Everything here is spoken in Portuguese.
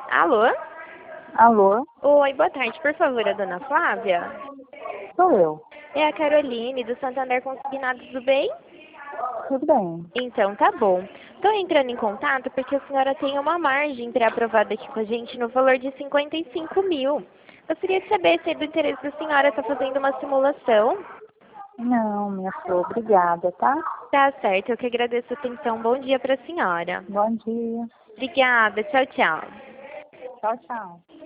Alô? Alô, Oi, boa tarde. Por favor, a dona Flávia? sou eu. É a Caroline, do Santander Consignados do Bem? Tudo bem? Então, tá bom. Estou entrando em contato porque a senhora tem uma margem pré-aprovada aqui com a gente no valor de 55 mil. Gostaria de saber se é do interesse da senhora estar fazendo uma simulação. Não, minha flor, obrigada, tá? Tá certo, eu que agradeço a atenção. Bom dia para a senhora. Bom dia. Obrigada, tchau, tchau. Tchau, tchau.